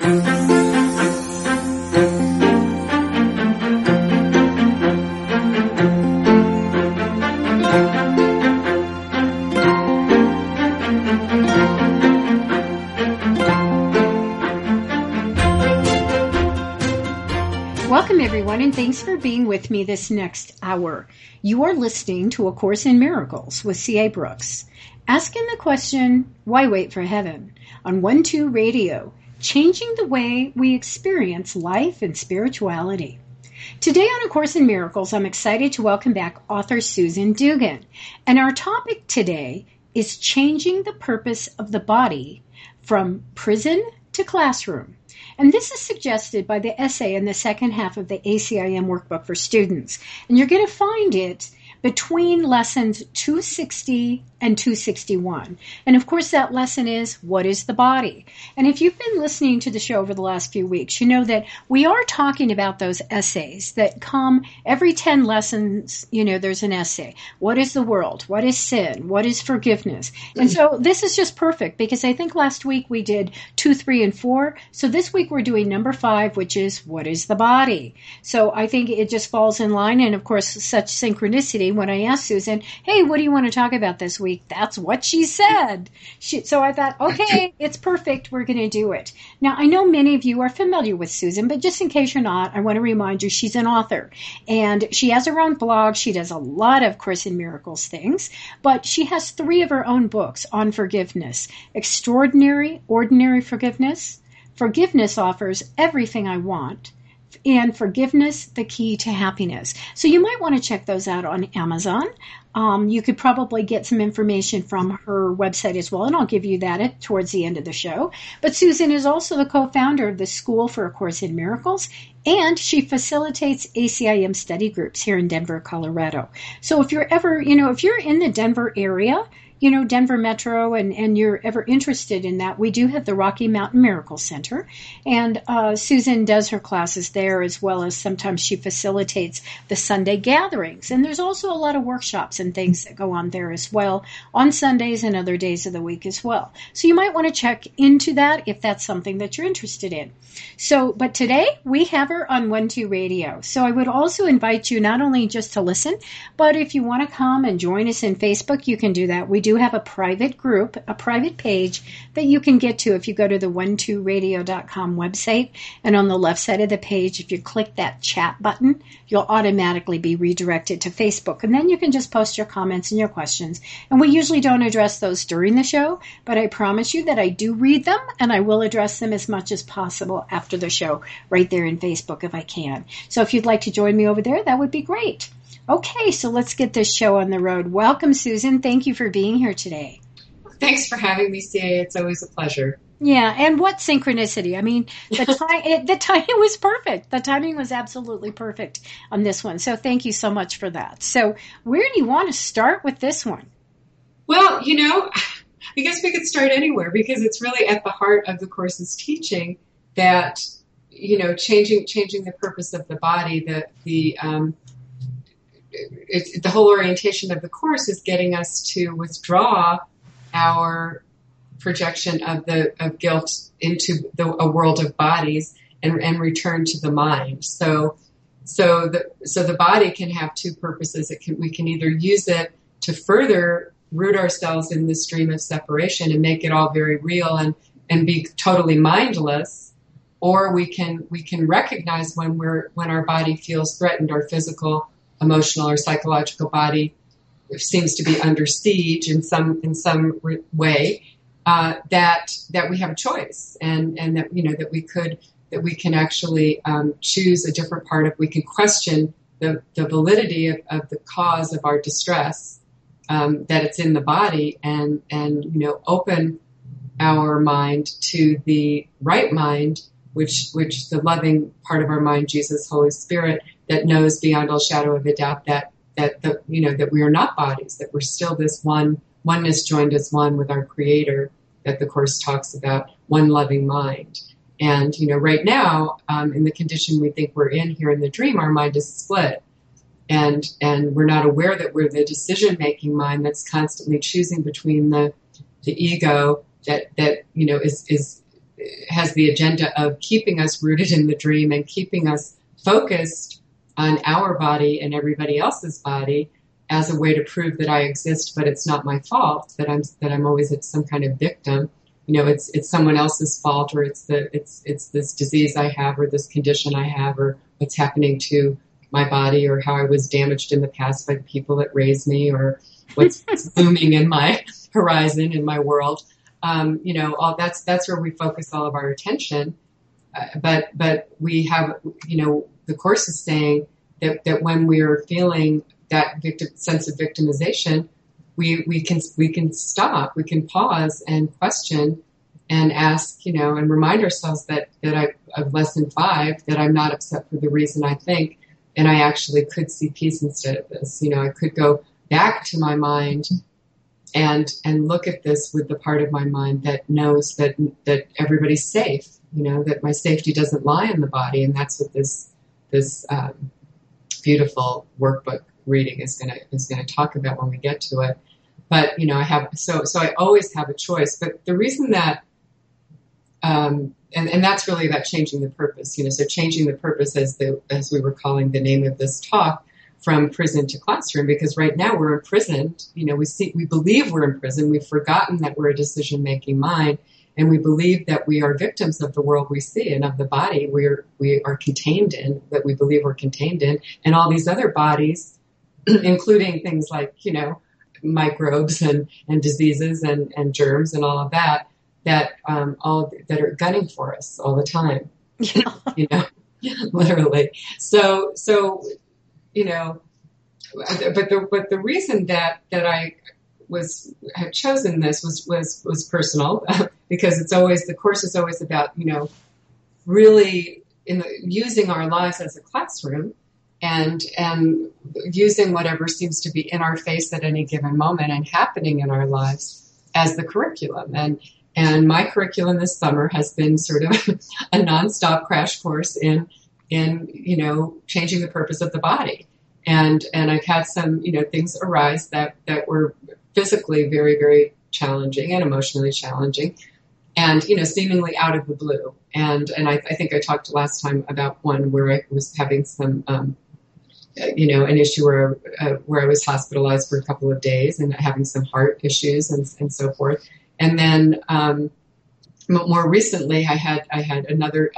Welcome, everyone, and thanks for being with me this next hour. You are listening to A Course in Miracles with C.A. Brooks, asking the question, why wait for heaven? On 1-2 Radio, changing the way we experience life and spirituality. Today on A Course in Miracles, I'm excited to welcome back author Susan Dugan. And our topic today is changing the purpose of the body from prison to classroom. And this is suggested by the essay in the second half of the ACIM workbook for students. And you're going to find it between lessons 260 and 261. And of course, that lesson is, what is the body? And if you've been listening to the show over the last few weeks, you know that we are talking about those essays that come every 10 lessons. You know, there's an essay. What is the world? What is sin? What is forgiveness? And so this is just perfect because I think last week we did 2, 3, and 4. So this week we're doing number 5, which is, what is the body? So I think it just falls in line. And of course, such synchronicity. When I asked Susan, hey, what do you want to talk about this week? That's what she said. So I thought, okay, it's perfect. We're going to do it. Now, I know many of you are familiar with Susan, but just in case you're not, I want to remind you she's an author. And she has her own blog. She does a lot of Course in Miracles things. But she has 3 of her own books on forgiveness. Extraordinary, Ordinary Forgiveness. Forgiveness Offers Everything I Want. And Forgiveness, the Key to Happiness. So you might want to check those out on Amazon. You could probably get some information from her website as well, and I'll give you that towards the end of the show. But Susan is also the co-founder of the School for A Course in Miracles, and she facilitates ACIM study groups here in Denver, Colorado. So if you're ever, if you're in the Denver area, Denver Metro, and you're ever interested in that, we do have the Rocky Mountain Miracle Center, and Susan does her classes there, as well as sometimes she facilitates the Sunday gatherings. And there's also a lot of workshops and things that go on there as well, on Sundays and other days of the week as well. So you might want to check into that if that's something that you're interested in. So, but today we have her on 1-2 Radio. So I would also invite you not only just to listen, but if you want to come and join us in Facebook, you can do that. We do have a private group, a private page that you can get to if you go to the 12radio.com website. And on the left side of the page, if you click that chat button, you'll automatically be redirected to Facebook. And then you can just post your comments and your questions. And we usually don't address those during the show, but I promise you that I do read them and I will address them as much as possible after the show right there in Facebook if I can. So if you'd like to join me over there, that would be great. Okay, so let's get this show on the road. Welcome, Susan. Thank you for being here today. Thanks for having me, CA. It's always a pleasure. Yeah, and what synchronicity. I mean, the timing was perfect. The timing was absolutely perfect on this one. So thank you so much for that. So where do you want to start with this one? Well, I guess we could start anywhere because it's really at the heart of the Course's teaching that, changing the purpose of the body, the whole orientation of the Course is getting us to withdraw our projection of guilt into a world of bodies and return to the mind. So the body can have 2 purposes. We can either use it to further root ourselves in the stream of separation and make it all very real and be totally mindless, or we can recognize when our body feels threatened, our physical, emotional, or psychological body seems to be under siege in some way, that we have a choice, and that that we can actually choose a different part of. We can question the validity of the cause of our distress, that it's in the body, and open our mind to the right mind, which the loving part of our mind, Jesus, Holy Spirit, that knows beyond all shadow of a doubt that we are not bodies, that we're still this oneness joined as one with our Creator, that the Course talks about, one loving mind. And, right now, in the condition we think we're in here in the dream, our mind is split. And we're not aware that we're the decision-making mind that's constantly choosing between the ego that is has the agenda of keeping us rooted in the dream and keeping us focused on our body and everybody else's body as a way to prove that I exist, but it's not my fault, that I'm always some kind of victim. It's someone else's fault, or it's this disease I have, or this condition I have, or what's happening to my body, or how I was damaged in the past by the people that raised me, or what's looming in my horizon, in my world. All that's where we focus all of our attention. But we have, the Course is saying that when we're feeling that sense of victimization, we can stop, we can pause and question and ask, and remind ourselves that I've lesson 5, that I'm not upset for the reason I think, and I actually could see peace instead of this. I could go back to my mind and look at this with the part of my mind that knows that everybody's safe, that my safety doesn't lie in the body, and that's what this beautiful workbook reading is going to talk about when we get to it. But I always have a choice. But the reason that and that's really about changing the purpose. So changing the purpose, as we were calling the name of this talk, from prison to classroom, because right now we're imprisoned. We believe we're in prison. We've forgotten that we're a decision-making mind, and we believe that we are victims of the world we see and of the body we are contained in, that we believe we're contained in, and all these other bodies, including things like, microbes and diseases and germs and all of that all that are gunning for us all the time. Yeah. Literally. So but the reason that I had chosen this was personal, because the Course is always about, really using our lives as a classroom and using whatever seems to be in our face at any given moment and happening in our lives as the curriculum. And my curriculum this summer has been sort of a nonstop crash course in changing the purpose of the body. And I've had some, things arise that were physically very, very challenging and emotionally challenging, and, seemingly out of the blue. And I think I talked last time about one where I was having some, an issue where I was hospitalized for a couple of days and having some heart issues and so forth. And then more recently, I had another,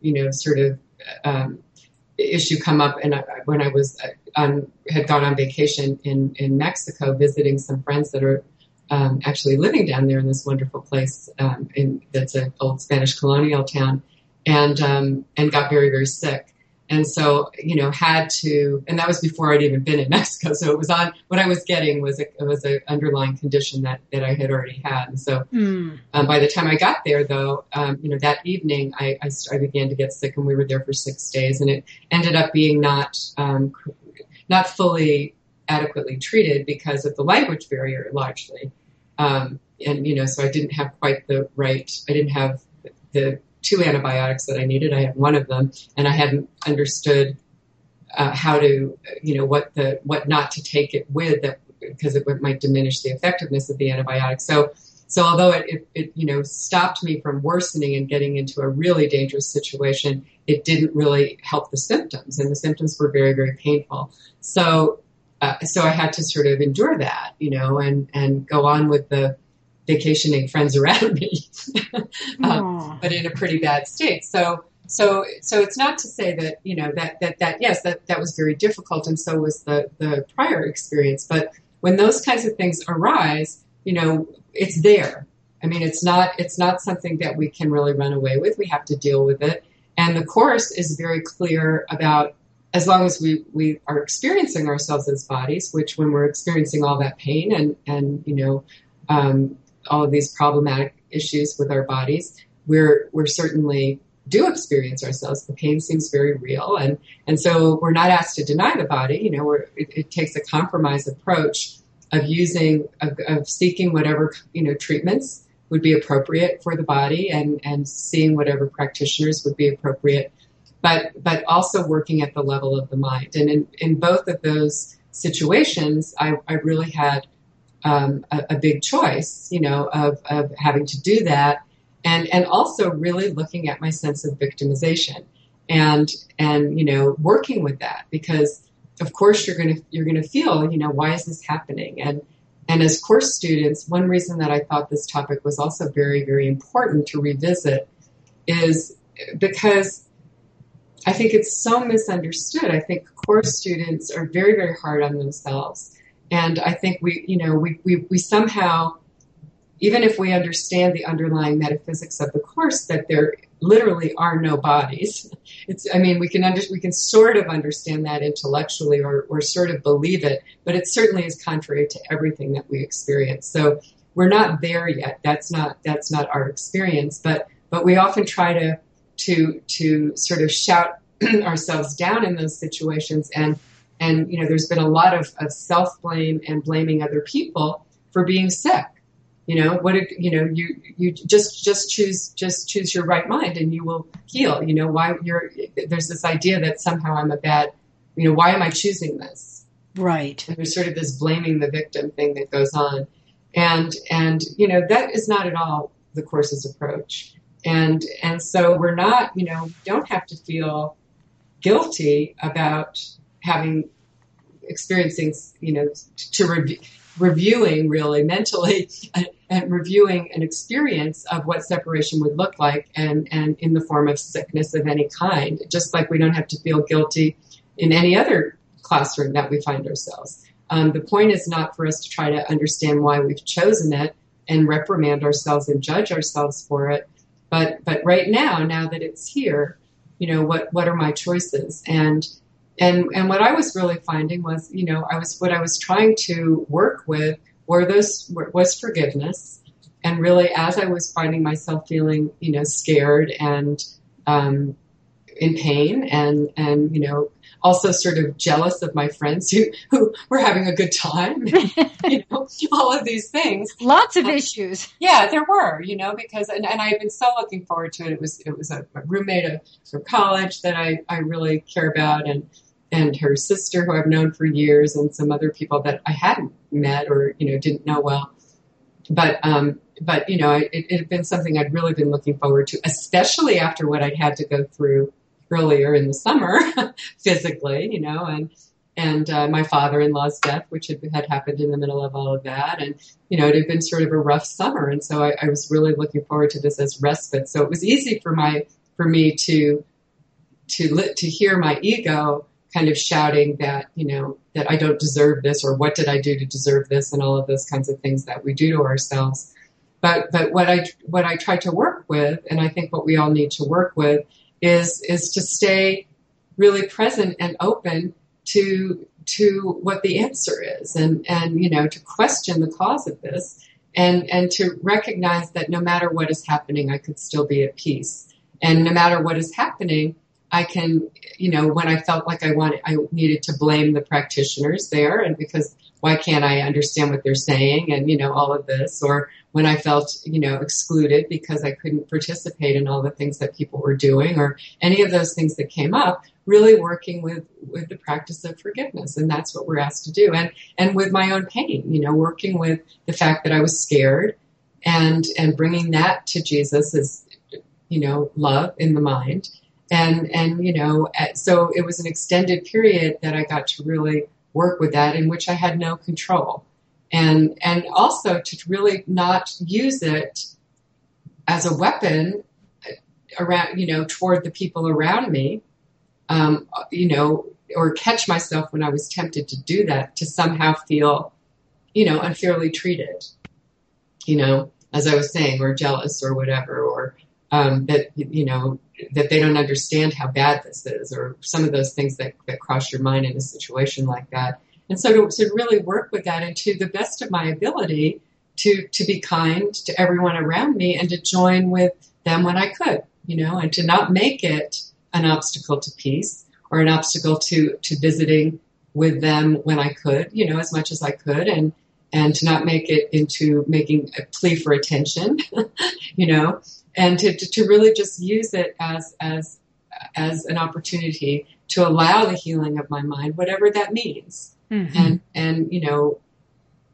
issue come up, and when I was had gone on vacation in Mexico, visiting some friends that are actually living down there in this wonderful place, that's an old Spanish colonial town, and got very, very sick. And so, had to, and that was before I'd even been in Mexico. So it was what I was getting was an underlying condition that I had already had. And so, by the time I got there though, that evening I began to get sick, and we were there for 6 days, and it ended up being not fully adequately treated because of the language barrier largely. So I didn't have quite I didn't have the 2 antibiotics that I needed. I had one of them, and I hadn't understood how to, what not to take it with, because it might diminish the effectiveness of the antibiotic. So although it stopped me from worsening and getting into a really dangerous situation, it didn't really help the symptoms, and the symptoms were very, very painful. So I had to sort of endure that, and go on with the vacationing friends around me, but in a pretty bad state. So it's not to say that, yes, that was very difficult, and so was the prior experience. But when those kinds of things arise, it's there. I mean, it's not something that we can really run away with. We have to deal with it. And the Course is very clear about, as long as we are experiencing ourselves as bodies, which when we're experiencing all that pain and all of these problematic issues with our bodies, we're certainly do experience ourselves. The pain seems very real, and so we're not asked to deny the body. It takes a compromise approach of seeking whatever treatments would be appropriate for the body, and seeing whatever practitioners would be appropriate, but also working at the level of the mind. And in both of those situations, I really had a big choice, of having to do that. and also really looking at my sense of victimization and working with that, because of course you're going to feel, why is this happening? And as course students, one reason that I thought this topic was also very, very important to revisit is because I think it's so misunderstood. I think course students are very, very hard on themselves. And I think we somehow, even if we understand the underlying metaphysics of the course, that there literally are no bodies. We can sort of understand that intellectually or sort of believe it, but it certainly is contrary to everything that we experience. So we're not there yet. That's not our experience, but we often try to sort of shout ourselves down in those situations. And there's been a lot of self-blame and blaming other people for being sick. You just choose your right mind and you will heal. There's this idea that somehow I'm a bad, why am I choosing this? Right. And there's sort of this blaming the victim thing that goes on. And that is not at all the Course's approach. And so we're not, don't have to feel guilty about experiencing, reviewing really mentally and reviewing an experience of what separation would look like and in the form of sickness of any kind, just like we don't have to feel guilty in any other classroom that we find ourselves. The point is not for us to try to understand why we've chosen it and reprimand ourselves and judge ourselves for it. But right now that it's here, what are my choices? And what I was really finding was, what I was trying to work with was forgiveness. And really, as I was finding myself feeling, scared and in pain and also sort of jealous of my friends who were having a good time, all of these things. Lots of issues. Yeah, there were, because, and I had been so looking forward to it. It was a roommate from college that I really care about, and her sister who I've known for years, and some other people that I hadn't met or, didn't know well. But it had been something I'd really been looking forward to, especially after what I'd had to go through earlier in the summer, physically, and my father-in-law's death, which had happened in the middle of all of that. And, it had been sort of a rough summer. And so I was really looking forward to this as respite. So it was easy for me to hear my ego kind of shouting that, that I don't deserve this, or what did I do to deserve this, and all of those kinds of things that we do to ourselves. But what I try to work with, and I think what we all need to work with, is to stay really present and open to what the answer is, and to question the cause of this, and to recognize that no matter what is happening, I could still be at peace. And no matter what is happening, I can, when I felt like I needed to blame the practitioners there, and because why can't I understand what they're saying, and, all of this, or when I felt, excluded because I couldn't participate in all the things that people were doing, or any of those things that came up, really working with the practice of forgiveness. And that's what we're asked to do. And with my own pain, working with the fact that I was scared and bringing that to Jesus as, love in the mind. And so it was an extended period that I got to really work with that, in which I had no control. And also to really not use it as a weapon around, toward the people around me, or catch myself when I was tempted to do that, to somehow feel, unfairly treated, as I was saying, or jealous or whatever, or that they don't understand how bad this is, or some of those things that cross your mind in a situation like that. And so to really work with that, and to the best of my ability to be kind to everyone around me, and to join with them when I could, and to not make it an obstacle to peace, or an obstacle to visiting with them when I could, as much as I could, and to not make it into making a plea for attention, and to really just use it as an opportunity to allow the healing of my mind, whatever that means. Mm-hmm. And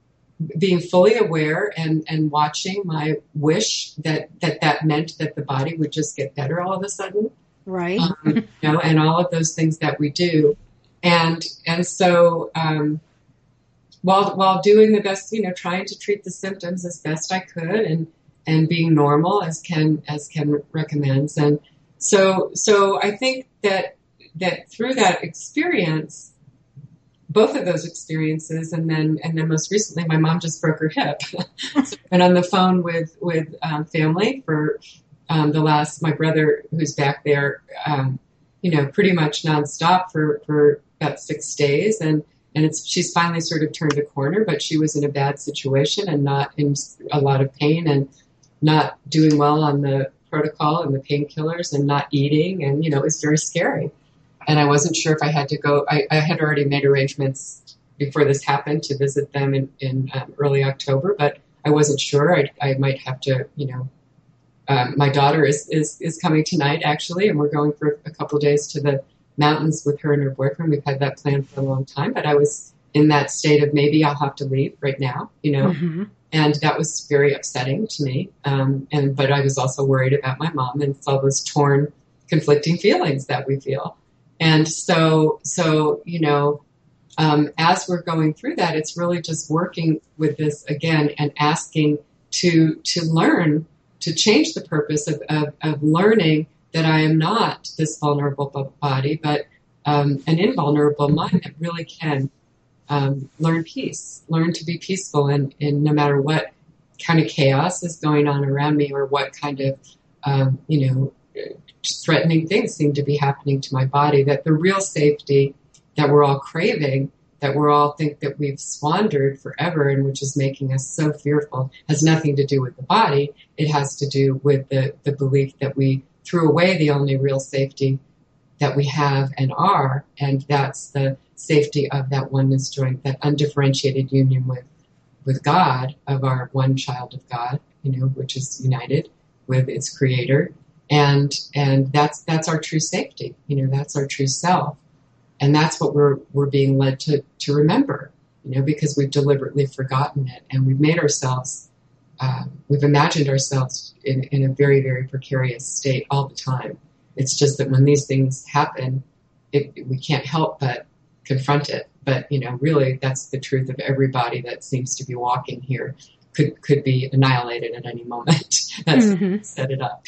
being fully aware and watching my wish that meant that the body would just get better all of a sudden. Right. And all of those things that we do. And so, while doing the best, trying to treat the symptoms as best I could and being normal as Ken recommends. And so I think that through that experience, both of those experiences, and then most recently, my mom just broke her hip. So I've been on the phone with family for my brother who's back there, pretty much nonstop for about 6 days, and she's finally sort of turned a corner, but she was in a bad situation and not in a lot of pain and not doing well on the protocol and the painkillers and not eating, and it was very scary. And I wasn't sure if I had to go. I had already made arrangements before this happened to visit them in early October, but I wasn't sure. I might have to, my daughter is coming tonight, actually, and we're going for a couple of days to the mountains with her and her boyfriend. We've had that planned for a long time, but I was in that state of maybe I'll have to leave right now, Mm-hmm. And that was very upsetting to me. But I was also worried about my mom and all those torn, conflicting feelings that we feel. And so, as we're going through that, it's really just working with this again and asking to learn, to change the purpose of learning that I am not this vulnerable body, but an invulnerable mind that really can learn peace, learn to be peaceful in no matter what kind of chaos is going on around me or what kind of, threatening things seem to be happening to my body, that the real safety that we're all craving, that we all think that we've squandered forever and which is making us so fearful, has nothing to do with the body. It has to do with the belief that we threw away the only real safety that we have and are, and that's the safety of that oneness joint, that undifferentiated union with God, of our one child of God, which is united with its creator. And that's our true safety, that's our true self. And that's what we're being led to remember, because we've deliberately forgotten it, and we've made ourselves, we've imagined ourselves in a very, very precarious state all the time. It's just that when these things happen, we can't help but confront it. But, really that's the truth of everybody that seems to be walking here. Could be annihilated at any moment. That's set it up,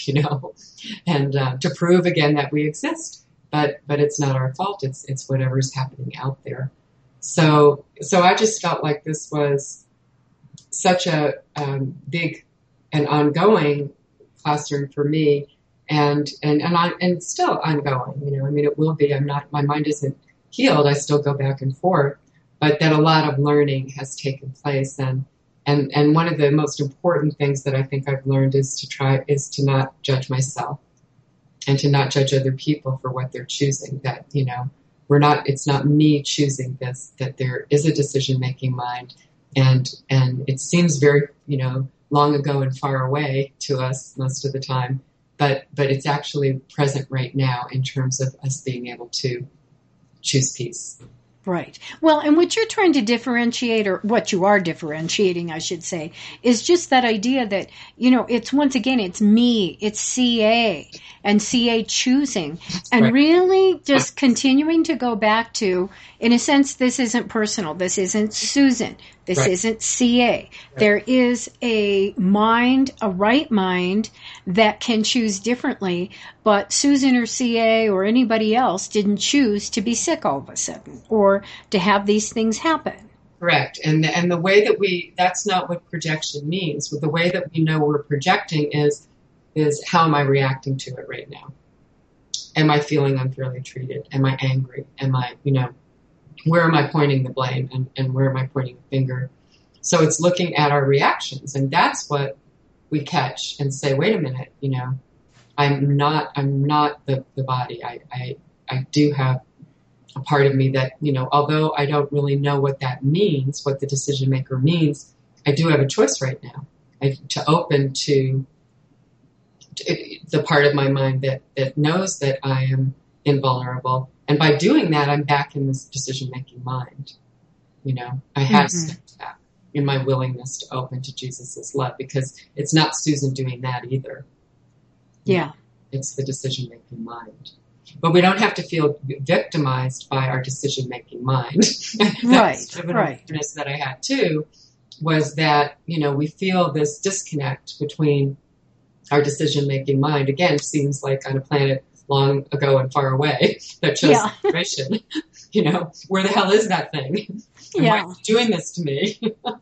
and to prove again that we exist. But it's not our fault. It's whatever's happening out there. So I just felt like this was such a big and ongoing classroom for me, and still ongoing. It will be. My mind isn't healed. I still go back and forth, but that a lot of learning has taken place. And one of the most important things that I think I've learned is to not judge myself and to not judge other people for what they're choosing. That, it's not me choosing this, that there is a decision-making mind. And it seems very, long ago and far away to us most of the time, but it's actually present right now in terms of us being able to choose peace. Right. Well, and what you're trying to differentiate, or what you are differentiating, I should say, is just that idea that, it's once again, it's me, it's CA, and CA choosing, and really just continuing to go back to, in a sense, this isn't personal, this isn't Susan, this isn't CA. There is a mind, a right mind, that can choose differently, but Susan or CA or anybody else didn't choose to be sick all of a sudden, or to have these things happen. Correct. And the way that that's not what projection means. The way that we know we're projecting is how am I reacting to it right now? Am I feeling unfairly treated? Am I angry? Am I, where am I pointing the blame and where am I pointing the finger? So it's looking at our reactions, and that's what we catch and say, wait a minute, I'm not the body. I do have a part of me that, although I don't really know what that means, what the decision maker means, I do have a choice right now to open to the part of my mind that knows that I am invulnerable. And by doing that, I'm back in this decision-making mind. I have stepped back. in my willingness to open to Jesus's love, because it's not Susan doing that either. Yeah. It's the decision-making mind. But we don't have to feel victimized by our decision-making mind. Right, right. That I had too was that, we feel this disconnect between our decision-making mind. Again, seems like on a planet long ago and far away that chose separation. Where the hell is that thing? And why is it doing this to me?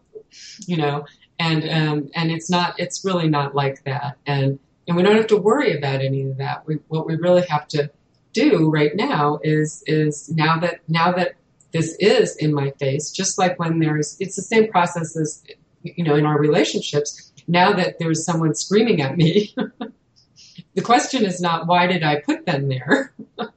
And it's really not like that. And we don't have to worry about any of that. What we really have to do right now is now that this is in my face, just like when it's the same process as, in our relationships. Now that there's someone screaming at me, the question is not, why did I put them there?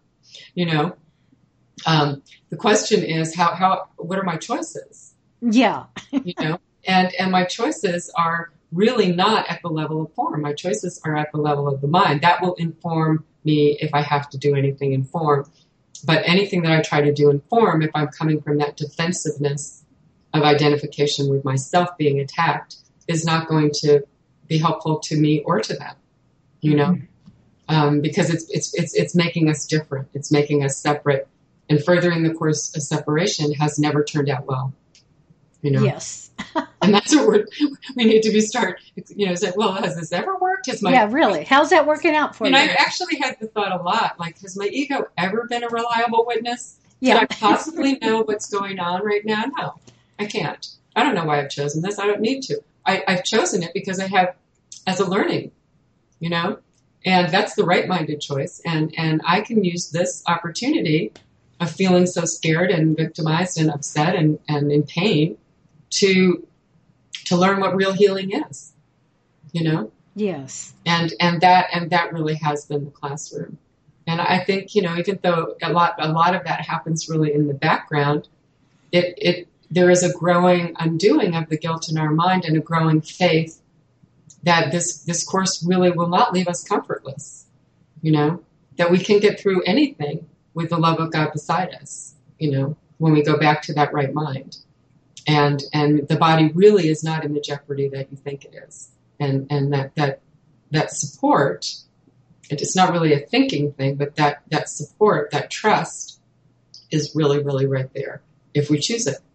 The question is, what are my choices? Yeah. And my choices are really not at the level of form. My choices are at the level of the mind. That will inform me if I have to do anything in form. But anything that I try to do in form, if I'm coming from that defensiveness of identification with myself being attacked, is not going to be helpful to me or to them, because it's making us different. It's making us separate, and furthering the course of separation has never turned out well. Yes. And that's what we need to be say, well, has this ever worked? Really? How's that working out for you? And I actually had the thought a lot, like, has my ego ever been a reliable witness? Yeah. Could I possibly know what's going on right now? No, I can't. I don't know why I've chosen this. I don't need to. I've chosen it because I have, as a learning, and that's the right-minded choice. And I can use this opportunity of feeling so scared and victimized and upset and in pain to learn what real healing is, Yes. And that really has been the classroom. And I think, even though a lot of that happens really in the background, there is a growing undoing of the guilt in our mind and a growing faith that this course really will not leave us comfortless, that we can get through anything with the love of God beside us, when we go back to that right mind. And the body really is not in the jeopardy that you think it is. And that support, it's not really a thinking thing, but that support, that trust is really, really right there if we choose it.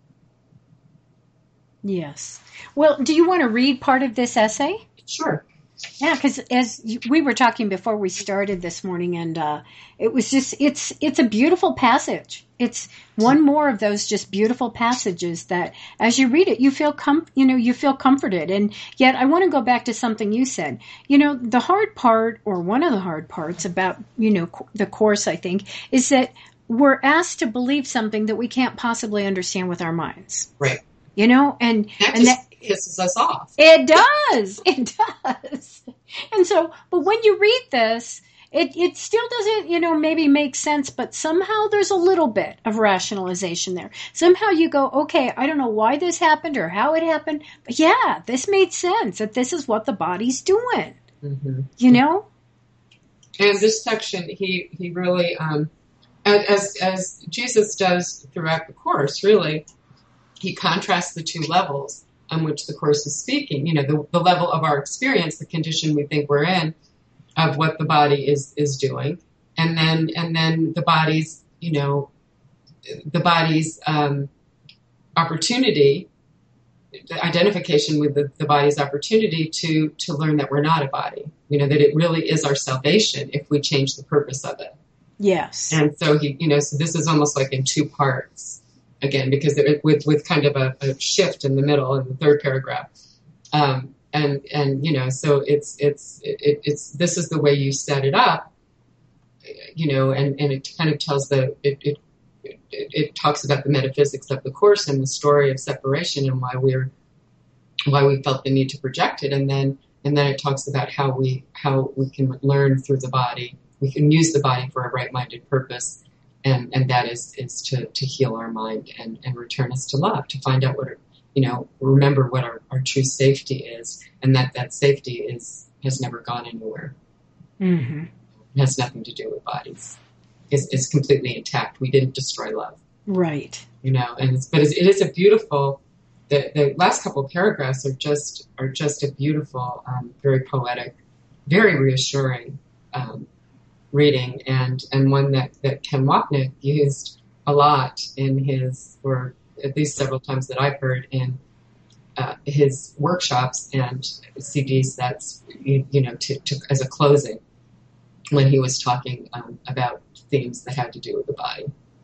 Yes. Well, do you want to read part of this essay? Sure. Yeah, because as we were talking before we started this morning, and it was just, it's a beautiful passage. It's one more of those just beautiful passages that, as you read it, you feel you feel comforted. And yet, I want to go back to something you said. The hard part, or one of the hard parts about the course, I think, is that we're asked to believe something that we can't possibly understand with our minds. Right. And that pisses us off. It does. And so, but when you read this, it still doesn't, maybe make sense, but somehow there's a little bit of rationalization there. Somehow you go, okay, I don't know why this happened or how it happened, but yeah, this made sense that this is what the body's doing. Mm-hmm. And this section, he really, as Jesus does throughout the course, really, he contrasts the two levels on which the course is speaking. The level of our experience, the condition we think we're in, of what the body is doing, and then the body's opportunity, the identification with the body's opportunity to learn that we're not a body. That it really is our salvation if we change the purpose of it. Yes. And so so this is almost like in two parts. Again, because with kind of a shift in the middle in the third paragraph, so it's this is the way you set it up, and it kind of tells it talks about the metaphysics of the course and the story of separation and why we felt the need to project it, and then it talks about how we can learn through the body. We can use the body for a right-minded purpose. And that is to heal our mind and return us to love, to find out remember what our true safety is, and that safety has never gone anywhere. Mm-hmm. It has nothing to do with bodies. It's completely intact. We didn't destroy love. Right. But it is a beautiful the last couple of paragraphs are just a beautiful, very poetic, very reassuring reading, and one that Ken Wapnick used a lot in his, or at least several times that I've heard in his workshops and CD sets, to as a closing when he was talking about themes that had to do with the body.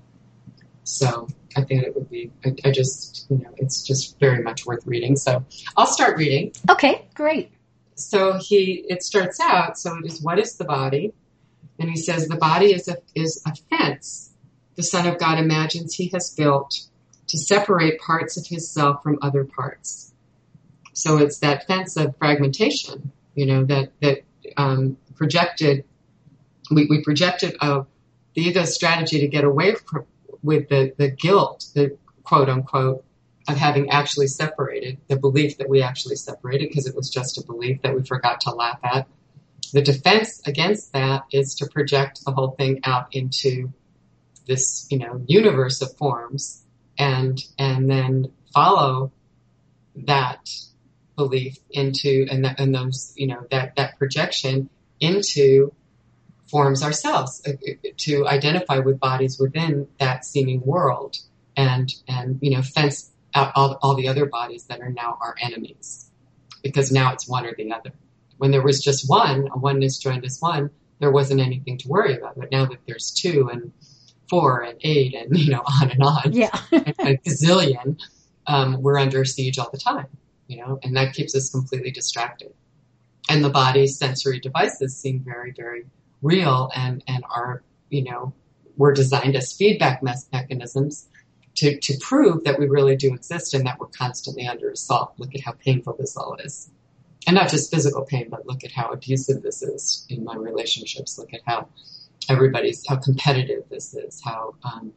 So I think it would be, it's just very much worth reading. So I'll start reading. Okay, great. So it starts out, so it is, what is the body? And he says, the body is a fence the Son of God imagines he has built to separate parts of his self from other parts. So it's that fence of fragmentation, that projected, we projected the ego's strategy to get away with the guilt, the quote unquote, of having actually separated, the belief that we actually separated because it was just a belief that we forgot to laugh at. The defense against that is to project the whole thing out into this, universe of forms and then follow that belief into, and those, that projection into forms ourselves, to identify with bodies within that seeming world and fence out all the other bodies that are now our enemies, because now it's one or the other. When there was just one, a oneness joined as one, there wasn't anything to worry about. But now that there's 2 and 4 and 8 and, on and on, yeah. and a gazillion, we're under siege all the time, and that keeps us completely distracted. And the body's sensory devices seem very, very real and are, were designed as feedback mechanisms to prove that we really do exist and that we're constantly under assault. Look at how painful this all is. And not just physical pain, but look at how abusive this is in my relationships. Look at how how competitive this is, how,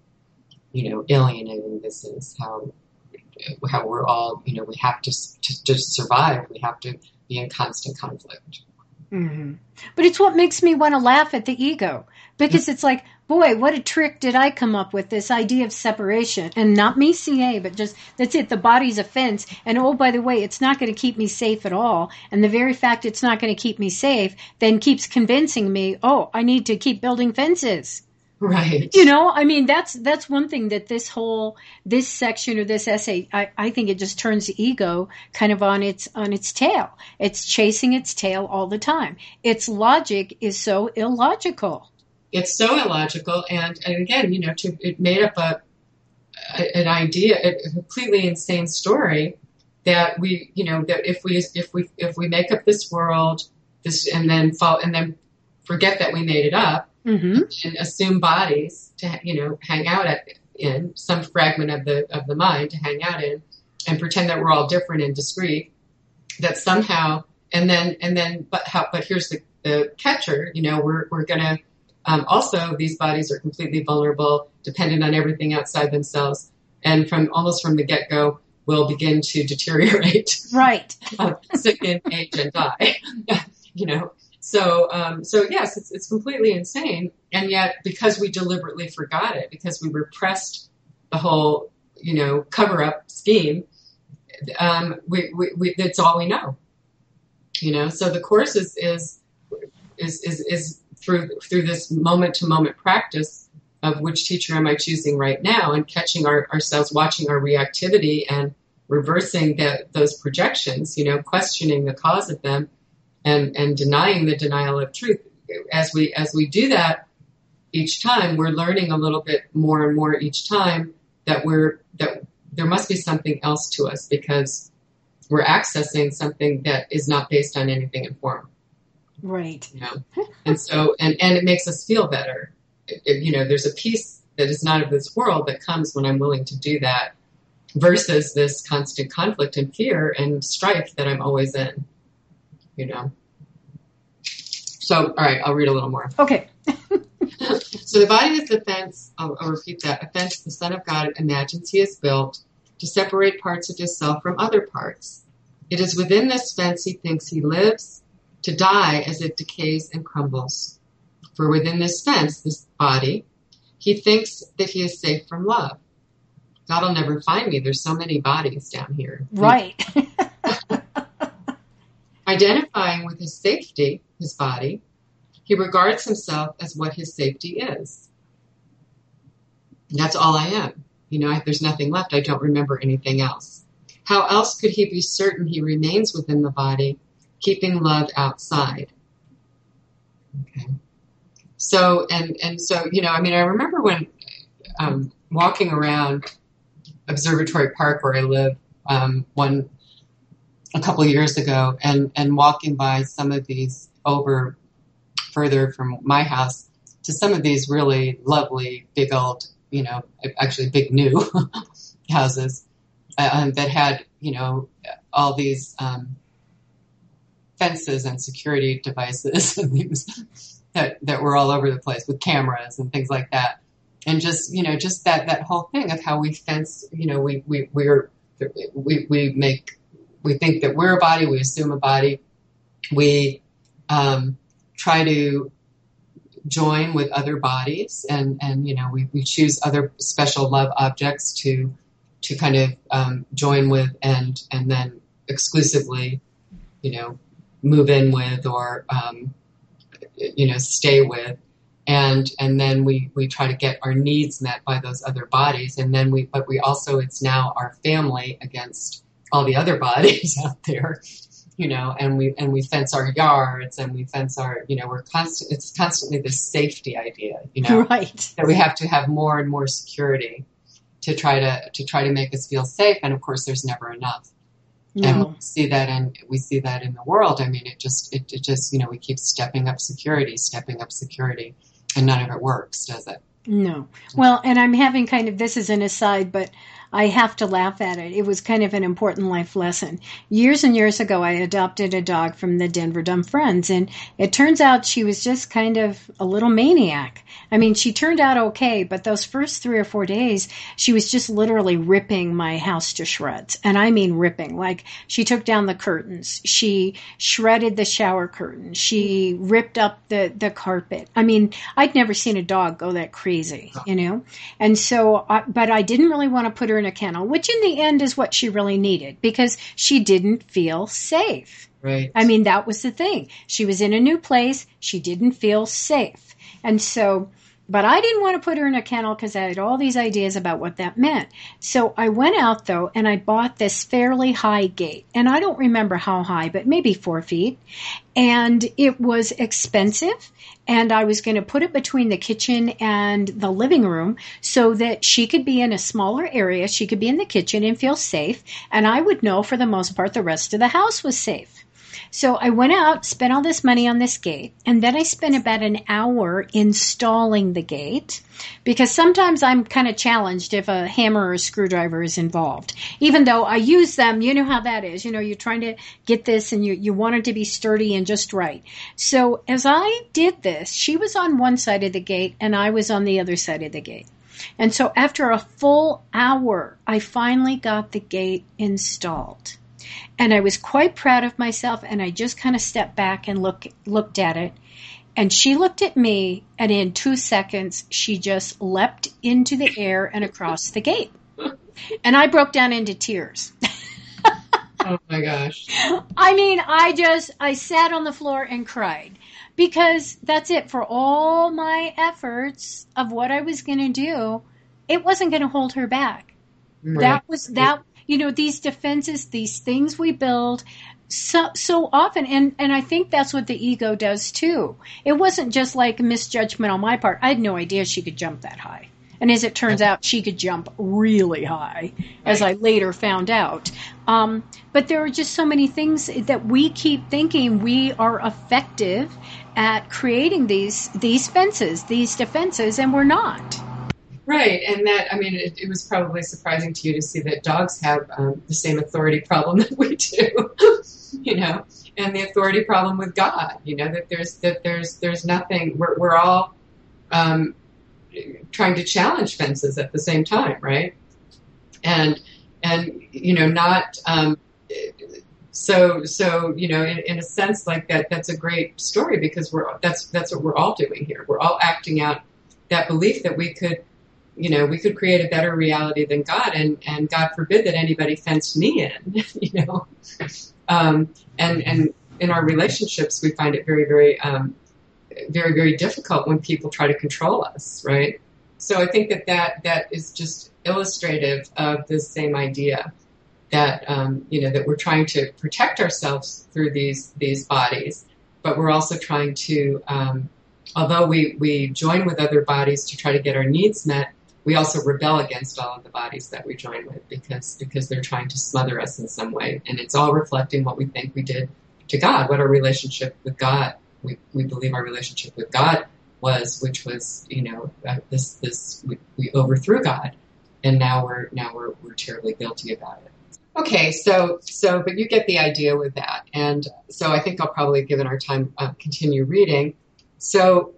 alienating this is, how we're all, we have to survive. We have to be in constant conflict. Mm-hmm. But it's what makes me want to laugh at the ego, because it's like, boy, what a trick did I come up with, this idea of separation. And not me, CA, but just, that's it, the body's a fence. And oh, by the way, it's not going to keep me safe at all. And the very fact it's not going to keep me safe then keeps convincing me, oh, I need to keep building fences. Right. That's one thing that this section or this essay, I think it just turns the ego kind of on its tail. It's chasing its tail all the time. Its logic is so illogical. It's so illogical. And again, it made up an idea, a completely insane story that we, that if we make up this world, and then forget that we made it up, mm-hmm. and assume bodies to, hang out in some fragment of the mind to hang out in, and pretend that we're all different and discrete, that somehow, but here's the catcher, we're gonna, also these bodies are completely vulnerable, dependent on everything outside themselves, and from the get-go will begin to deteriorate. Right. Sicken, age, and die, So yes, it's completely insane. And yet, because we deliberately forgot it, because we repressed the whole, cover-up scheme, we that's all we know. So the course is through this moment-to-moment practice of which teacher am I choosing right now, and catching ourselves, watching our reactivity and reversing those projections, questioning the cause of them, and denying the denial of truth. As we do that each time, we're learning a little bit more and more each time that there must be something else to us, because we're accessing something that is not based on anything in form. Right. And so, and it makes us feel better. There's a peace that is not of this world that comes when I'm willing to do that, versus this constant conflict and fear and strife that I'm always in. So, all right, I'll read a little more. Okay. So the body is the fence, I'll repeat that, a fence the Son of God imagines he has built to separate parts of his self from other parts. It is within this fence he thinks he lives, to die as it decays and crumbles. For within this fence, this body, he thinks that he is safe from love. God will never find me. There's so many bodies down here. Right. Identifying with his safety, his body, he regards himself as what his safety is. That's all I am. There's nothing left. I don't remember anything else. How else could he be certain he remains within the body, keeping love outside? Okay. So, and so, I remember when walking around Observatory Park where I live a couple of years ago and walking by some of these over further from my house to some of these really lovely big old, actually big new houses that had, all these fences and security devices and things that were all over the place with cameras and things like that. And just, just that whole thing of how we fence, we think that we're a body, we assume a body, we try to join with other bodies and we choose other special love objects to kind of join with and then exclusively, move in with or, stay with. And then we try to get our needs met by those other bodies. And then but we also, it's now our family against all the other bodies out there, and we fence our yards and we fence our, it's constantly this safety idea, right, that we have to have more and more security to try to make us feel safe. And of course there's never enough. No. And we see that in the world. I mean, it just, we keep stepping up security, and none of it works, does it? No. Well, and I'm having this is an aside, but I have to laugh at it. It was kind of an important life lesson. Years and years ago, I adopted a dog from the Denver Dumb Friends, and it turns out she was just kind of a little maniac. I mean, she turned out okay, but those first 3 or 4 days, she was just literally ripping my house to shreds. And I mean ripping. Like, she took down the curtains. She shredded the shower curtain. She ripped up the carpet. I mean, I'd never seen a dog go that crazy, And so, but I didn't really want to put her in a kennel, which in the end is what she really needed because she didn't feel safe. Right. I mean, that was the thing. She was in a new place. She didn't feel safe. And so, but I didn't want to put her in a kennel because I had all these ideas about what that meant. So I went out though and I bought this fairly high gate. And I don't remember how high, but maybe 4 feet. And it was expensive. And I was going to put it between the kitchen and the living room so that she could be in a smaller area. She could be in the kitchen and feel safe. And I would know for the most part the rest of the house was safe. So I went out, spent all this money on this gate, and then I spent about an hour installing the gate because sometimes I'm kind of challenged if a hammer or a screwdriver is involved. Even though I use them, you know how that is. You're trying to get this and you want it to be sturdy and just right. So as I did this, she was on one side of the gate and I was on the other side of the gate. And so after a full hour, I finally got the gate installed. And I was quite proud of myself, and I just kind of stepped back and looked at it. And she looked at me, and in 2 seconds, she just leapt into the air and across the gate. And I broke down into tears. Oh, my gosh. I mean, I sat on the floor and cried. Because that's it. For all my efforts of what I was going to do, it wasn't going to hold her back. Right. These defenses, these things we build so often, and I think that's what the ego does too. It wasn't just like misjudgment on my part. I had no idea she could jump that high. And as it turns out, she could jump really high, as I later found out. But there are just so many things that we keep thinking we are effective at creating these fences, these defenses, and we're not. Right, and it was probably surprising to you to see that dogs have the same authority problem that we do, and the authority problem with God, that there's nothing. We're all trying to challenge fences at the same time, right? And not so in a sense like that. That's a great story because that's what we're all doing here. We're all acting out that belief that we could we could create a better reality than God, and God forbid that anybody fenced me in, and in our relationships, we find it very, very, very, very difficult when people try to control us, right? So I think that is just illustrative of this same idea that, that we're trying to protect ourselves through these bodies, but we're also trying to, although we join with other bodies to try to get our needs met, we also rebel against all of the bodies that we join with because they're trying to smother us in some way. And it's all reflecting what we think we did to God, what our relationship with God, we believe our relationship with God was, which was, we overthrew God, and now we're terribly guilty about it. Okay, so, but you get the idea with that. And so I think I'll probably, given our time, continue reading. So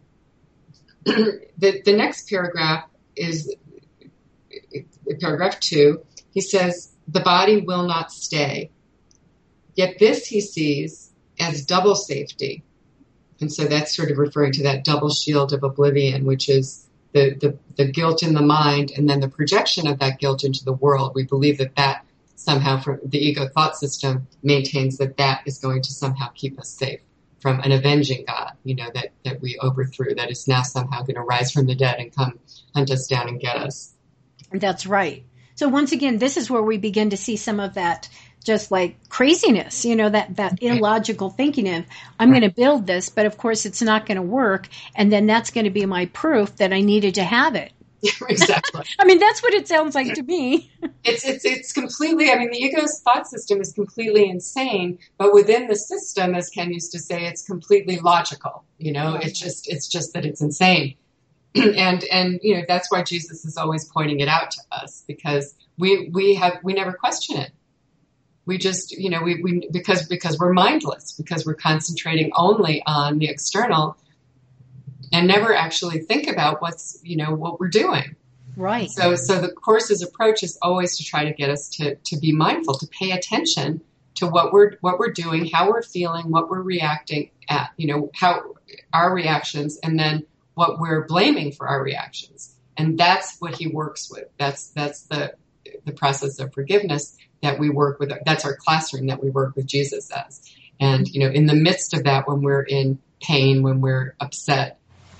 the next paragraph is paragraph 2. He says, the body will not stay. Yet this he sees as double safety. And so that's sort of referring to that double shield of oblivion, which is the guilt in the mind and then the projection of that guilt into the world. We believe that somehow from the ego thought system maintains that is going to somehow keep us safe from an avenging God, that we overthrew, that is now somehow going to rise from the dead and come hunt us down and get us. That's right. So once again, this is where we begin to see some of that just like craziness, that illogical thinking of, I'm going to build this, but of course it's not going to work. And then that's going to be my proof that I needed to have it. Exactly. I mean, that's what it sounds like to me. It's completely, the ego's thought system is completely insane, but within the system, as Ken used to say, it's completely logical. It's just that it's insane. And that's why Jesus is always pointing it out to us, because we never question it. We just, because we're mindless, because we're concentrating only on the external and never actually think about what we're doing. Right. So the Course's approach is always to try to get us to be mindful, to pay attention to what we're doing, how we're feeling, what we're reacting at, how our reactions, and then what we're blaming for our reactions. And that's what he works with. That's the process of forgiveness that we work with. That's our classroom that we work with Jesus as. And, in the midst of that, when we're in pain, when we're upset,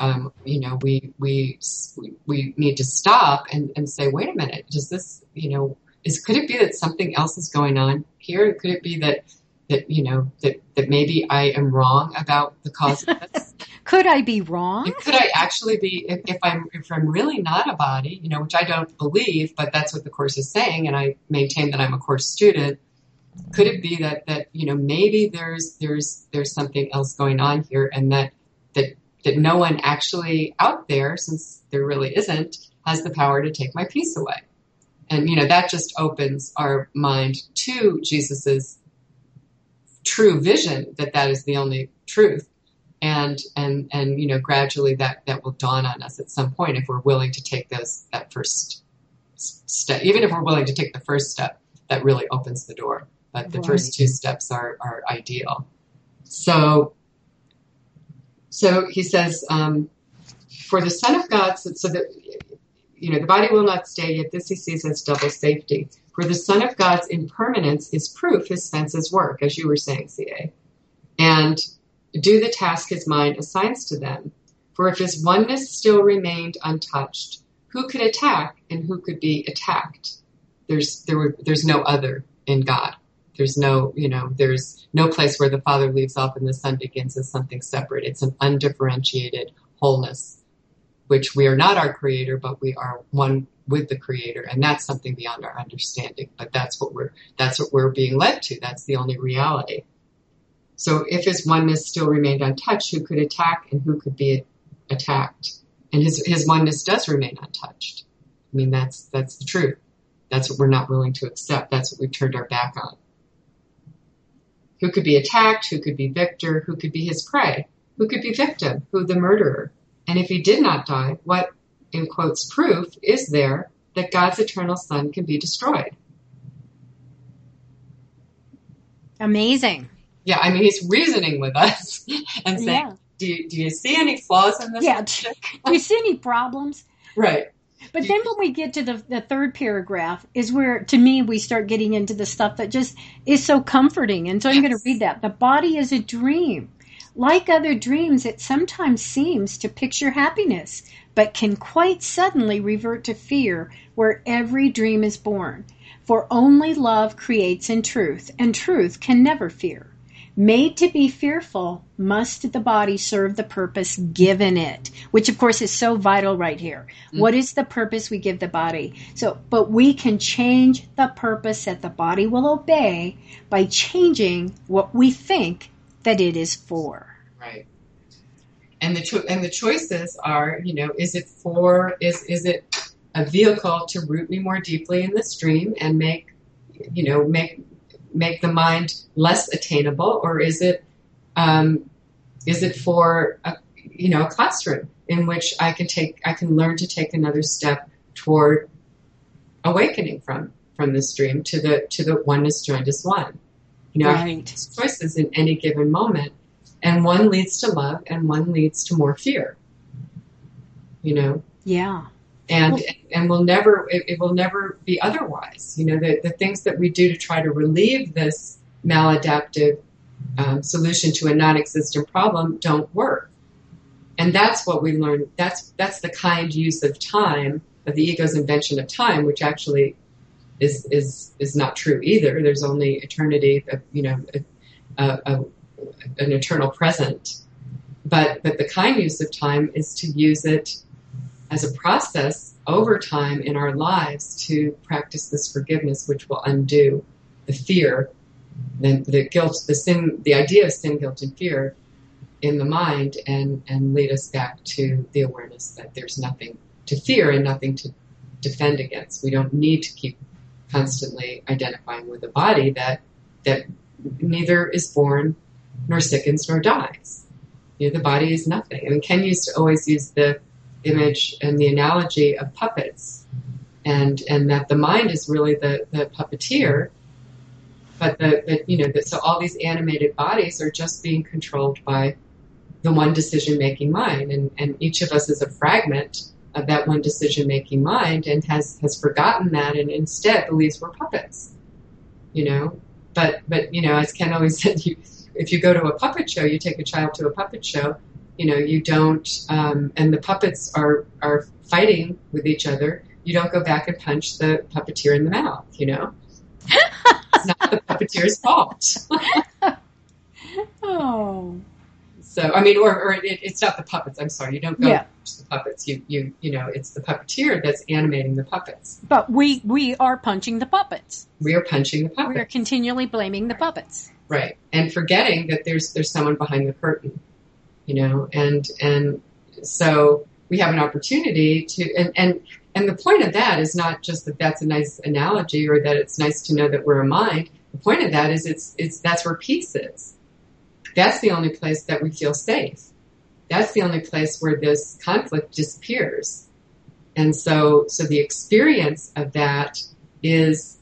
we need to stop and say, wait a minute, does this, could it be that something else is going on here? Could it be that maybe I am wrong about the cause of this? Could I be wrong? Could I actually be, if I'm really not a body, which I don't believe, but that's what the Course is saying, and I maintain that I'm a Course student. Could it be that maybe there's something else going on here, and that no one actually out there, since there really isn't, has the power to take my peace away? And that just opens our mind to Jesus's true vision that is the only truth. And gradually that will dawn on us at some point if we're willing to take that first step. Even if we're willing to take the first step, that really opens the door. But the first 2 steps are ideal. So he says, for the Son of God, so that, the body will not stay, yet this he sees as double safety. For the Son of God's impermanence is proof his senses work, as you were saying, C.A., and do the task his mind assigns to them. For if his oneness still remained untouched, who could attack and who could be attacked? There's no other in God. There's no place where the Father leaves off and the Son begins as something separate. It's an undifferentiated wholeness, which we are not our creator, but we are one with the Creator, and that's something beyond our understanding. But that's what we're being led to. That's the only reality. So if his oneness still remained untouched, who could attack and who could be attacked? And his oneness does remain untouched. That's the truth. That's what we're not willing to accept. That's what we've turned our back on. Who could be attacked? Who could be victor? Who could be his prey? Who could be victim? Who the murderer? And if he did not die, what, in quotes, proof is there that God's eternal Son can be destroyed? Amazing. Yeah, he's reasoning with us and saying, do you see any flaws in this? Yeah. Do you see any problems? Right. But then when we get to the third paragraph is where, to me, we start getting into the stuff that just is so comforting. And so I'm going to read that. The body is a dream. Like other dreams, it sometimes seems to picture happiness, but can quite suddenly revert to fear where every dream is born. For only love creates in truth, and truth can never fear. Made to be fearful, must the body serve the purpose given it, which of course is so vital right here. Mm-hmm. What is the purpose we give the body? But we can change the purpose that the body will obey by changing what we think that it is for. Right. And the choices are, is it a vehicle to root me more deeply in this dream and make the mind less attainable, or is it for a classroom in which I can learn to take another step toward awakening from this dream to the oneness joined as one. Right. I have choices in any given moment, and one leads to love and one leads to more fear. Yeah. And it will never be otherwise. The things that we do to try to relieve this maladaptive solution to a non-existent problem don't work. And that's what we learn. That's the kind use of time, of the ego's invention of time, which actually is not true either. There's only eternity, an eternal present. But the kind use of time is to use it as a process over time in our lives to practice this forgiveness, which will undo the fear, the guilt, the sin, the idea of sin, guilt, and fear in the mind, and lead us back to the awareness that there's nothing to fear and nothing to defend against. We don't need to keep constantly identifying with a body that neither is born nor sickens nor dies. The body is nothing. I mean, Ken used to always use the image and the analogy of puppets, and that the mind is really the puppeteer, but so all these animated bodies are just being controlled by the one decision-making mind, and each of us is a fragment of that one decision-making mind, and has forgotten that, and instead believes we're puppets. But as Ken always said, if you go to a puppet show, you take a child to a puppet show, you don't, and the puppets are fighting with each other. You don't go back and punch the puppeteer in the mouth, It's not the puppeteer's fault. Oh. So, or it's not the puppets. I'm sorry. You don't go punch the puppets. It's the puppeteer that's animating the puppets. But we are punching the puppets. We are punching the puppets. We are continually blaming the puppets. Right. And forgetting that there's someone behind the curtain. And so we have an opportunity to, and the point of that is not just that that's a nice analogy or that it's nice to know that we're a mind. The point of that is that's where peace is. That's the only place that we feel safe. That's the only place where this conflict disappears. And so the experience of that is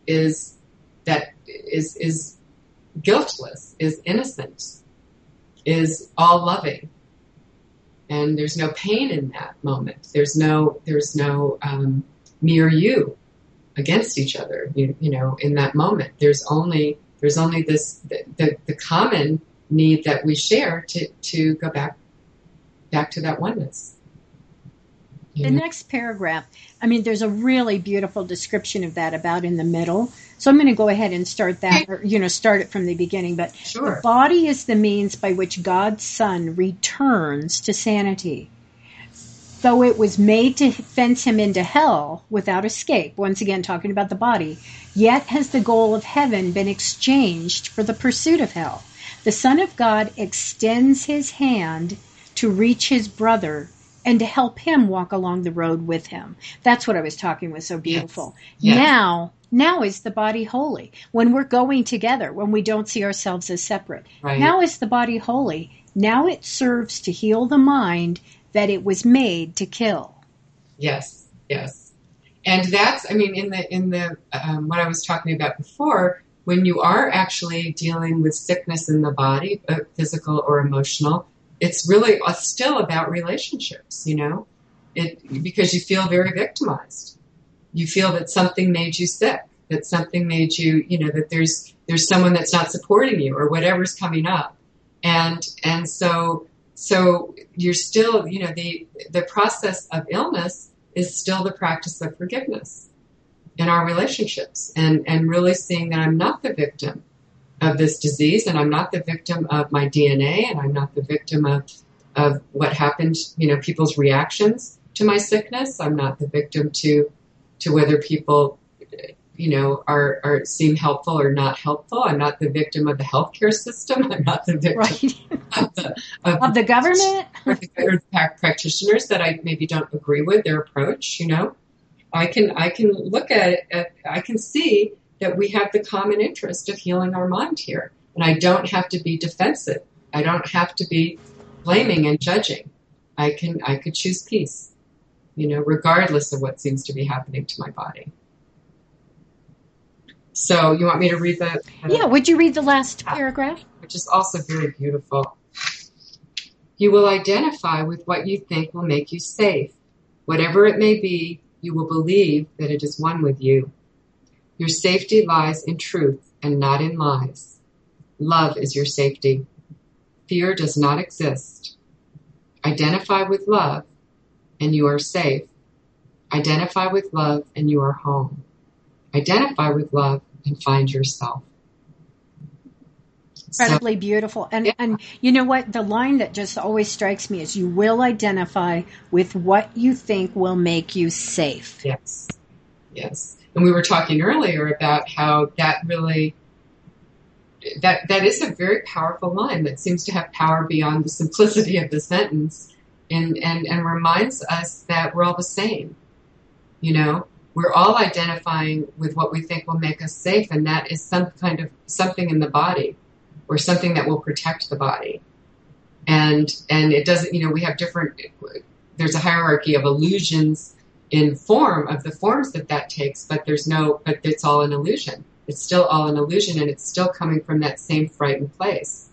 guiltless, is innocent, is all loving, and there's no pain in that moment. There's no me or you against each other. In that moment, there's only this the common need that we share to go back to that oneness. The next paragraph, there's a really beautiful description of that about in the middle. So I'm going to go ahead and start that, or, start it from the beginning. But sure. The body is the means by which God's Son returns to sanity. Though it was made to fence him into hell without escape, once again talking about the body, yet has the goal of heaven been exchanged for the pursuit of hell. The Son of God extends his hand to reach his brother and to help him walk along the road with him. That's what I was talking with so beautiful. Yes. Now is the body holy. When we're going together, when we don't see ourselves as separate. Right. Now is the body holy. Now it serves to heal the mind that it was made to kill. Yes. And that's, in the what I was talking about before, when you are actually dealing with sickness in the body, physical or emotional, it's really still about relationships, because you feel very victimized. You feel that something made you sick, that something made you, that there's someone that's not supporting you or whatever's coming up. And so you're still, the process of illness is still the practice of forgiveness in our relationships, and really seeing that I'm not the victim of this disease, and I'm not the victim of my DNA, and I'm not the victim of what happened, people's reactions to my sickness. I'm not the victim to whether people, are seem helpful or not helpful. I'm not the victim of the healthcare system. I'm not the victim of the government or the practitioners that I maybe don't agree with their approach. I can look at it. I can see that we have the common interest of healing our mind here, and I don't have to be defensive. I don't have to be blaming and judging. I could choose peace, regardless of what seems to be happening to my body. So you want me to read that? Yeah, would you read the last paragraph? Which is also very beautiful. You will identify with what you think will make you safe. Whatever it may be, you will believe that it is one with you. Your safety lies in truth and not in lies. Love is your safety. Fear does not exist. Identify with love and you are safe. Identify with love and you are home. Identify with love and find yourself. Incredibly beautiful. And you know what? The line that just always strikes me is you will identify with what you think will make you safe. Yes. Yes. And we were talking earlier about how that really, that is a very powerful line that seems to have power beyond the simplicity of the sentence and reminds us that we're all the same. We're all identifying with what we think will make us safe, and that is some kind of something in the body or something that will protect the body. And it doesn't, we have there's a hierarchy of illusions in form of the forms that takes, but it's all an illusion. It's still all an illusion, and it's still coming from that same frightened place.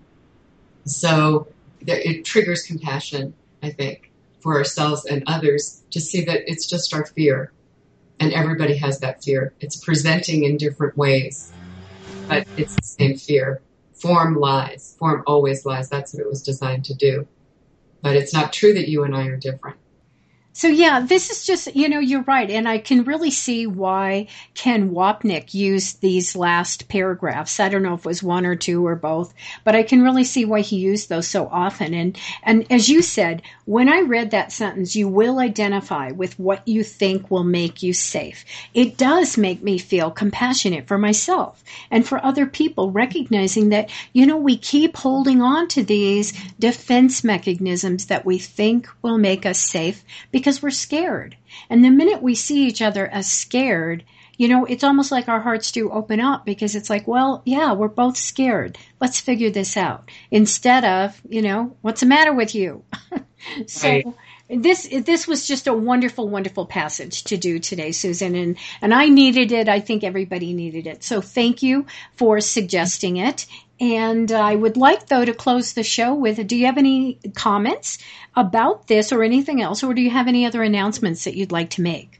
So it triggers compassion, I think, for ourselves and others to see that it's just our fear. And everybody has that fear. It's presenting in different ways, but it's the same fear. Form lies. Form always lies. That's what it was designed to do. But it's not true that you and I are different. So yeah, this is just, you're right. And I can really see why Ken Wapnick used these last paragraphs. I don't know if it was one or two or both, but I can really see why he used those so often. And as you said, when I read that sentence, you will identify with what you think will make you safe. It does make me feel compassionate for myself and for other people, recognizing that, we keep holding on to these defense mechanisms that we think will make us safe because we're scared. And the minute we see each other as scared, it's almost like our hearts do open up because it's like, well, yeah, we're both scared. Let's figure this out. Instead of, what's the matter with you? So right. This was just a wonderful, wonderful passage to do today, Susan. And I needed it. I think everybody needed it. So thank you for suggesting it. And I would like, though, to close the show with, do you have any comments about this or anything else? Or do you have any other announcements that you'd like to make?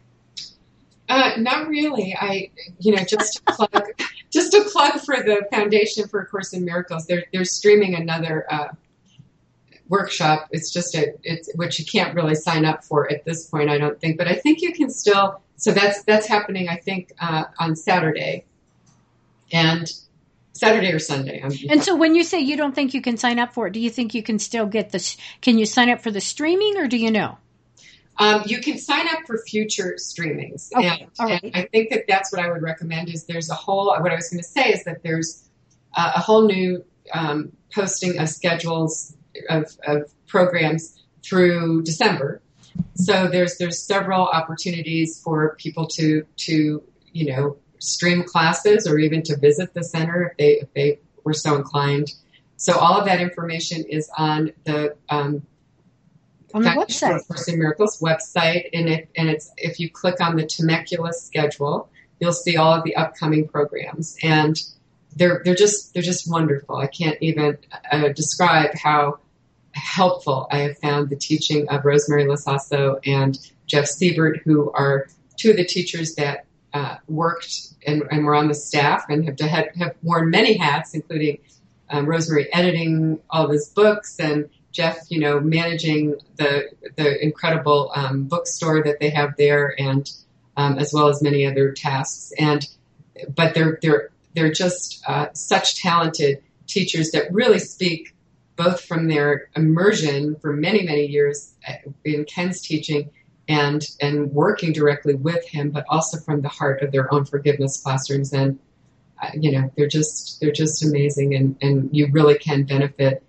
Not really. Just to plug for the Foundation for A Course in Miracles. They're streaming another workshop. It's which you can't really sign up for at this point, I don't think. But I think you can still. So that's happening, I think, on Saturday. And Saturday or Sunday. And so when you say you don't think you can sign up for it, do you think you can still get can you sign up for the streaming, or do you know? You can sign up for future streamings. Okay. And I think that's what I would recommend is what I was going to say is that there's a whole new posting of schedules of programs through December. So there's several opportunities for people to stream classes or even to visit the center if they were so inclined. So all of that information is on the website, A Course in Miracles website, and it's if you click on the Temecula schedule, you'll see all of the upcoming programs, and they're just wonderful. I can't even describe how helpful I have found the teaching of Rosemary Lasasso and Jeff Siebert, who are two of the teachers that worked and were on the staff and have worn many hats, including Rosemary editing all of his books, and Jeff, managing the incredible bookstore that they have there, and as well as many other tasks. But they're just such talented teachers that really speak both from their immersion for many, many years in Ken's teaching and working directly with him, but also from the heart of their own forgiveness classrooms. And they're just amazing, and you really can benefit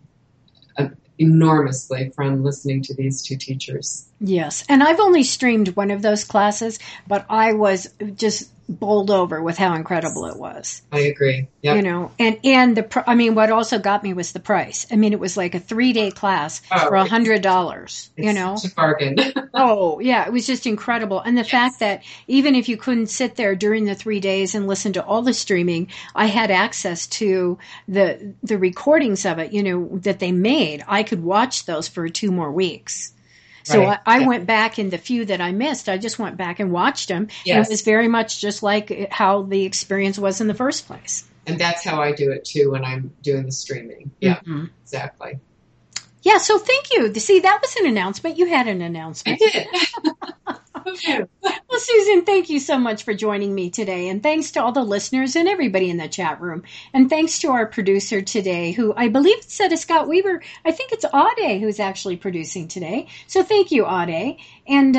enormously from listening to these two teachers. Yes, and I've only streamed one of those classes, but I was just bowled over with how incredible it was. I agree. Yep. And what also got me was the price. I mean, it was like a 3-day class for $100. It's such a bargain. Oh, yeah, it was just incredible. And the fact that even if you couldn't sit there during the 3 days and listen to all the streaming, I had access to the recordings of it, that they made. I could watch those for 2 more weeks. So right. I went back in the few that I missed. I just went back and watched them. Yes. And it was very much just like how the experience was in the first place. And that's how I do it too when I'm doing the streaming. Yeah, Exactly. Yeah, so thank you. See, that was an announcement. You had an announcement. I did. Okay. Well, Susan, thank you so much for joining me today. And thanks to all the listeners and everybody in the chat room. And thanks to our producer today, who I believe said Scott Weaver. I think it's Ade who's actually producing today. So thank you, Ade. And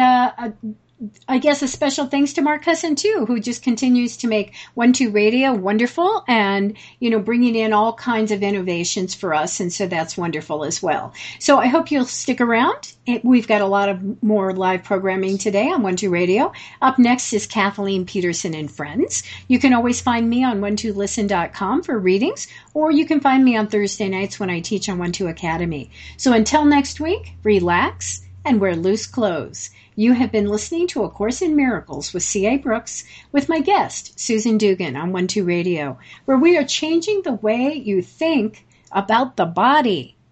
I guess a special thanks to Mark Husson, too, who just continues to make 1-2 Radio wonderful and, bringing in all kinds of innovations for us. And so that's wonderful as well. So I hope you'll stick around. We've got a lot of more live programming today on 1-2 Radio. Up next is Kathleen Peterson and Friends. You can always find me on 12listen.com for readings, or you can find me on Thursday nights when I teach on 12 Academy. So until next week, relax and wear loose clothes. You have been listening to A Course in Miracles with C.A. Brooks with my guest, Susan Dugan on 1-2 Radio, where we are changing the way you think about the body.